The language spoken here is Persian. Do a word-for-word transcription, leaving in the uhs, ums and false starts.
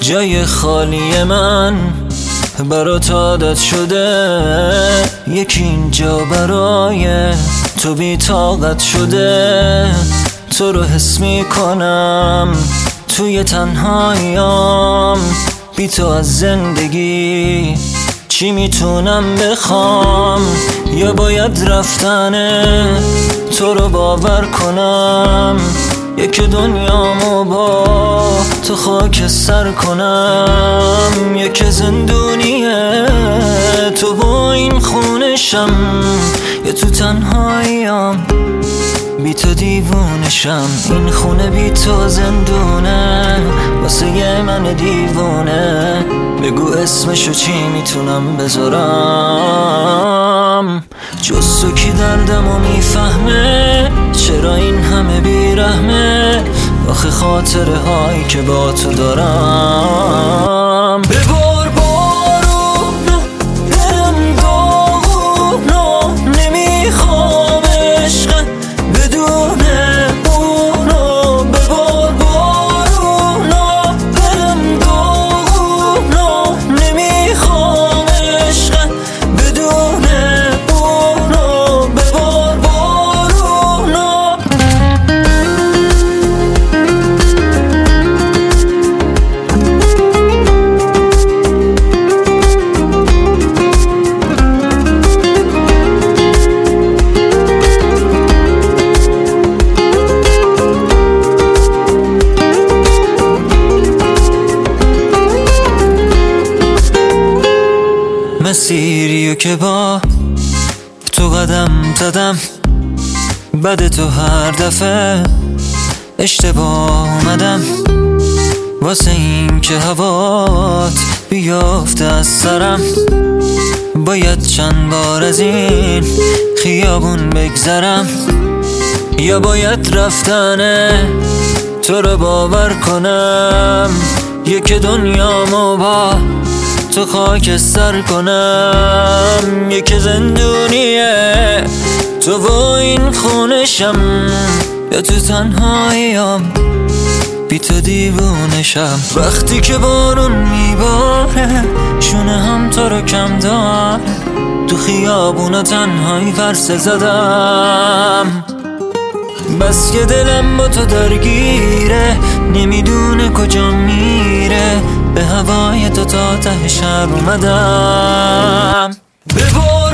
جای خالی من برات عادت شده، یکی اینجا برای تو بی طاقت شده. تو رو حس می کنم توی تنهاییام، بی تو از زندگی چی میتونم بخوام؟ یا باید رفتنه تو رو باور کنم، یک دنیامو با تو خاک سر کنم. یک زندونیه تو با این خونشم، یا تو تنهاییام بی تو دیوونشم. این خونه بی تو زندونه واسه یه من دیوونه. بگو اسمشو چی میتونم بذارم؟ جز تو کی دردمو میفهمه؟ چرا این همه بیرحمه؟ آخه خاطره هایی که با تو دارم. ببار بارونو دلم داغونو، نمیخوام عشق بدون اونو. ببار بارونو دلم داغونو، نمیخوام عشق بدون اونو. ببار بارونو. مسیریو که با تو قدم زدم، بعد تو هر دفعه اشتباه اومدم. واسه این که هوات بیافته از سرم، باید چند بار از این خیابون بگذرم. یا باید رفتنه تو رو باور کنم، یک دنیامو با تو خاک سر کنم. یک زندونیه تو با این خونشم، یا تو تنهاییام بی تو دیوونشم. وقتی که بارون میباره شونه هم تو رو کم داره، تو خیابونا تنهایی ورسه زدم. بس که دلم با تو درگیره، نمیدونه کجا میره. به هوای تو تا ته شهر اومدم.